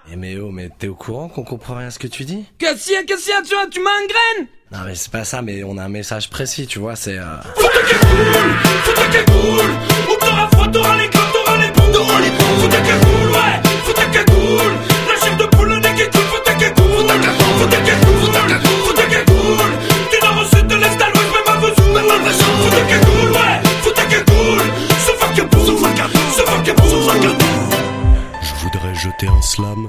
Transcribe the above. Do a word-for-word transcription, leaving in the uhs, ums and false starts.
Eh mais oh, mais t'es au courant qu'on comprend rien à ce que tu dis? Cassia, Cassia, tu vois, tu m'engraines. Non mais c'est pas ça, mais on a un message précis, tu vois, c'est... Euh... Faut ta cagoule, faut ta cagoule. Ou t'auras froid, t'auras les glands, t'auras les boules, t'auras les boules. Faut ta cagoule, ouais, faut ta cagoule. La chair de poule, le nez qui coule, faut ta cagoule. Faut ta cagoule, faut ta cagoule, faut ta cagoule. Du nord au sud, de l'est à l'ouest, même à Vesoul, même à Vesoul. Faut ta cagoule, ouais, faut ta cagoule. Ce vagabond, ce vagabond, ce vagabond, ce vagabond. Je voudrais jeter un slam